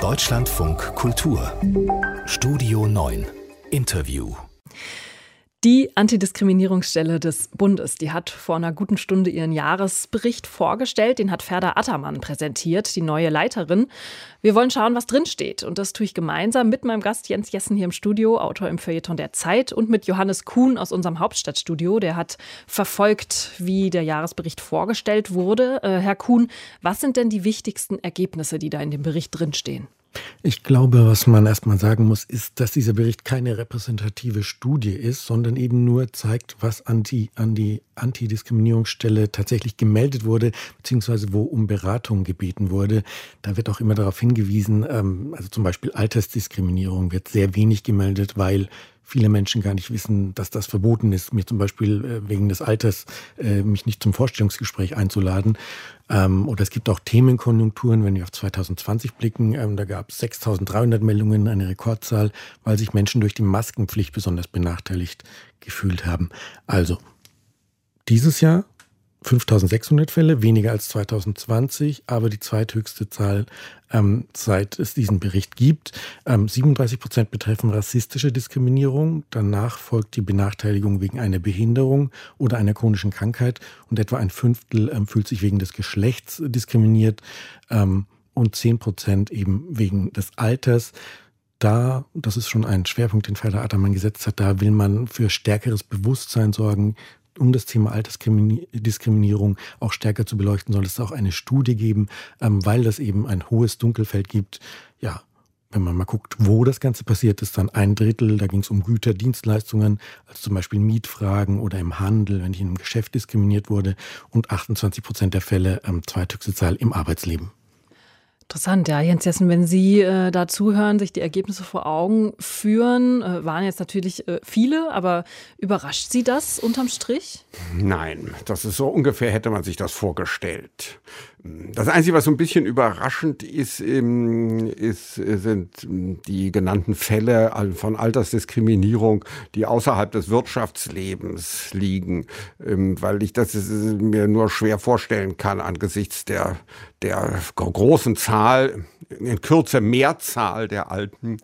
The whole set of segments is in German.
Deutschlandfunk Kultur Studio 9 Interview. Die Antidiskriminierungsstelle des Bundes, die hat vor einer guten Stunde ihren Jahresbericht vorgestellt. Den hat Ferda Attermann präsentiert, die neue Leiterin. Wir wollen schauen, was drinsteht. Und das tue ich gemeinsam mit meinem Gast Jens Jessen hier im Studio, Autor im Feuilleton der Zeit, und mit Johannes Kuhn aus unserem Hauptstadtstudio. Der hat verfolgt, wie der Jahresbericht vorgestellt wurde. Herr Kuhn, was sind denn die wichtigsten Ergebnisse, die da in dem Bericht drinstehen? Ich glaube, was man erstmal sagen muss, ist, dass dieser Bericht keine repräsentative Studie ist, sondern eben nur zeigt, was an die Antidiskriminierungsstelle tatsächlich gemeldet wurde, beziehungsweise wo um Beratung gebeten wurde. Da wird auch immer darauf hingewiesen, also zum Beispiel Altersdiskriminierung wird sehr wenig gemeldet, weil viele Menschen gar nicht wissen, dass das verboten ist, mir zum Beispiel wegen des Alters mich nicht zum Vorstellungsgespräch einzuladen. Oder es gibt auch Themenkonjunkturen, wenn wir auf 2020 blicken, da gab es 6.300 Meldungen, eine Rekordzahl, weil sich Menschen durch die Maskenpflicht besonders benachteiligt gefühlt haben. Also dieses Jahr 5.600 Fälle, weniger als 2020, aber die zweithöchste Zahl, seit es diesen Bericht gibt. 37% betreffen rassistische Diskriminierung. Danach folgt die Benachteiligung wegen einer Behinderung oder einer chronischen Krankheit. Und etwa ein Fünftel fühlt sich wegen des Geschlechts diskriminiert und 10% eben wegen des Alters. Das ist schon ein Schwerpunkt, den Ferda Attermann gesetzt hat, da will man für stärkeres Bewusstsein sorgen, um das Thema Altersdiskriminierung auch stärker zu beleuchten, soll es auch eine Studie geben, weil das eben ein hohes Dunkelfeld gibt. Ja, wenn man mal guckt, wo das Ganze passiert ist, dann 1/3, da ging es um Güter, Dienstleistungen, also zum Beispiel Mietfragen oder im Handel, wenn ich in einem Geschäft diskriminiert wurde, und 28% der Fälle, zweithöchste Zahl, im Arbeitsleben. Interessant, ja, Jens Jessen, wenn Sie da zuhören, sich die Ergebnisse vor Augen führen, waren jetzt natürlich viele, aber überrascht Sie das unterm Strich? Nein, das ist so ungefähr, hätte man sich das vorgestellt. Das Einzige, was so ein bisschen überraschend ist, sind die genannten Fälle von Altersdiskriminierung, die außerhalb des Wirtschaftslebens liegen, weil ich das mir nur schwer vorstellen kann angesichts der großen Zahl, in Kürze Mehrzahl der Alten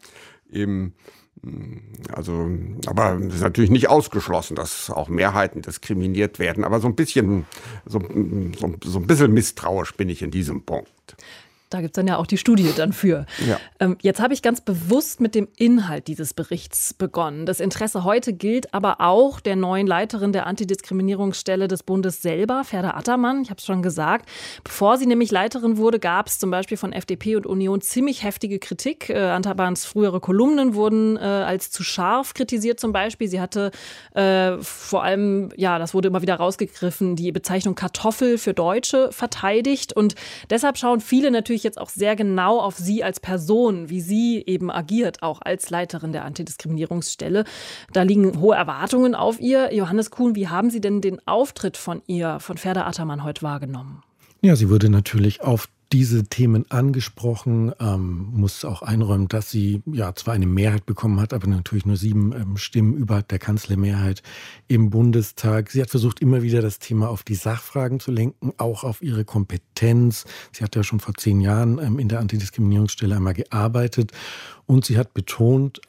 aber es ist natürlich nicht ausgeschlossen, dass auch Mehrheiten diskriminiert werden. Aber so ein bisschen misstrauisch bin ich in diesem Punkt. Da gibt es dann ja auch die Studie dann für. Ja. Jetzt habe ich ganz bewusst mit dem Inhalt dieses Berichts begonnen. Das Interesse heute gilt aber auch der neuen Leiterin der Antidiskriminierungsstelle des Bundes selber, Ferda Attermann. Ich habe es schon gesagt. Bevor sie nämlich Leiterin wurde, gab es zum Beispiel von FDP und Union ziemlich heftige Kritik. Attermanns frühere Kolumnen wurden als zu scharf kritisiert zum Beispiel. Sie hatte vor allem, ja, das wurde immer wieder rausgegriffen, die Bezeichnung Kartoffel für Deutsche verteidigt. Und deshalb schauen viele natürlich jetzt auch sehr genau auf sie als Person, wie sie eben agiert, auch als Leiterin der Antidiskriminierungsstelle. Da liegen hohe Erwartungen auf ihr. Johannes Kuhn, wie haben Sie denn den Auftritt von Ferda Attermann heute wahrgenommen? Ja, sie wurde natürlich auf diese Themen angesprochen, muss auch einräumen, dass sie ja zwar eine Mehrheit bekommen hat, aber natürlich nur 7 Stimmen über der Kanzlermehrheit im Bundestag. Sie hat versucht, immer wieder das Thema auf die Sachfragen zu lenken, auch auf ihre Kompetenz. Sie hat ja schon vor 10 Jahren in der Antidiskriminierungsstelle einmal gearbeitet und sie hat betont,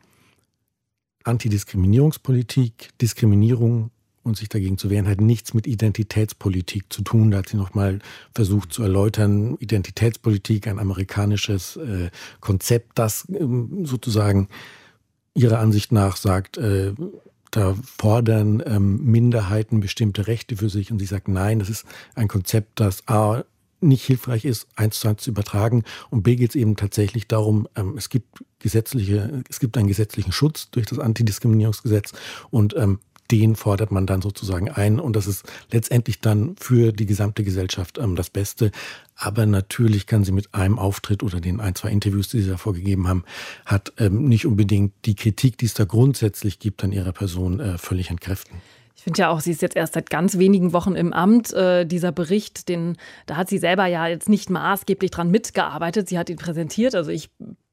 Antidiskriminierungspolitik, Diskriminierung und sich dagegen zu wehren, hat nichts mit Identitätspolitik zu tun. Da hat sie nochmal versucht zu erläutern, Identitätspolitik, ein amerikanisches Konzept, das sozusagen ihrer Ansicht nach sagt, da fordern Minderheiten bestimmte Rechte für sich. Und sie sagt, nein, das ist ein Konzept, das A, nicht hilfreich ist, 1:1 zu übertragen. Und B, geht es eben tatsächlich darum, es gibt einen gesetzlichen Schutz durch das Antidiskriminierungsgesetz und den fordert man dann sozusagen ein und das ist letztendlich dann für die gesamte Gesellschaft das Beste. Aber natürlich kann sie mit einem Auftritt oder den 1-2 Interviews, die sie davor gegeben haben, hat nicht unbedingt die Kritik, die es da grundsätzlich gibt an ihrer Person, völlig entkräften. Ich finde ja auch, sie ist jetzt erst seit ganz wenigen Wochen im Amt. Dieser Bericht, da hat sie selber ja jetzt nicht maßgeblich dran mitgearbeitet. Sie hat ihn präsentiert. Also ich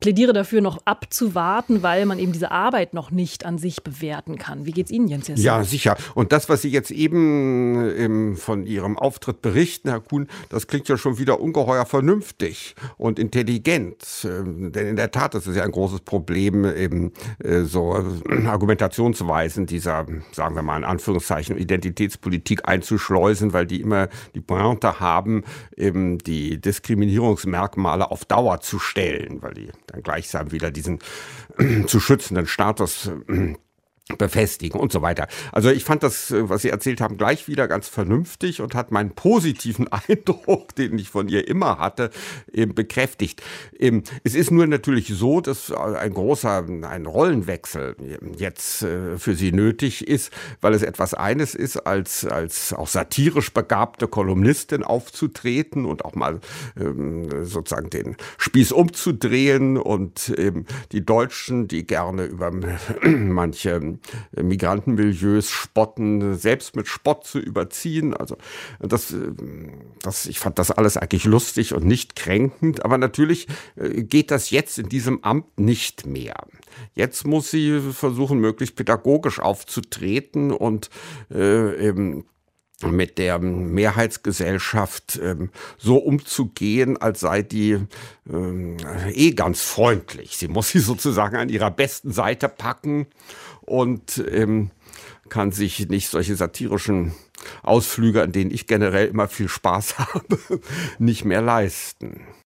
plädiere dafür, noch abzuwarten, weil man eben diese Arbeit noch nicht an sich bewerten kann. Wie geht's Ihnen, Jens Jessen? Ja, sicher. Und das, was Sie jetzt eben von Ihrem Auftritt berichten, Herr Kuhn, das klingt ja schon wieder ungeheuer vernünftig und intelligent. Denn in der Tat, das ist ja ein großes Problem, eben so Argumentationsweisen dieser, sagen wir mal in Anführungszeichen, Identitätspolitik einzuschleusen, weil die immer die Pointe haben, eben die Diskriminierungsmerkmale auf Dauer zu stellen, weil die dann gleichsam wieder diesen zu schützenden Status befestigen und so weiter. Also ich fand das, was Sie erzählt haben, gleich wieder ganz vernünftig und hat meinen positiven Eindruck, den ich von ihr immer hatte, eben bekräftigt. Es ist nur natürlich so, dass ein Rollenwechsel jetzt für sie nötig ist, weil es etwas eines ist, als auch satirisch begabte Kolumnistin aufzutreten und auch mal sozusagen den Spieß umzudrehen und eben die Deutschen, die gerne über manche Migrantenmilieus spotten, selbst mit Spott zu überziehen. Also ich fand das alles eigentlich lustig und nicht kränkend, aber natürlich geht das jetzt in diesem Amt nicht mehr. Jetzt muss sie versuchen, möglichst pädagogisch aufzutreten und eben mit der Mehrheitsgesellschaft so umzugehen, als sei die ganz freundlich. Sie muss sie sozusagen an ihrer besten Seite packen und kann sich nicht solche satirischen Ausflüge, an denen ich generell immer viel Spaß habe, nicht mehr leisten.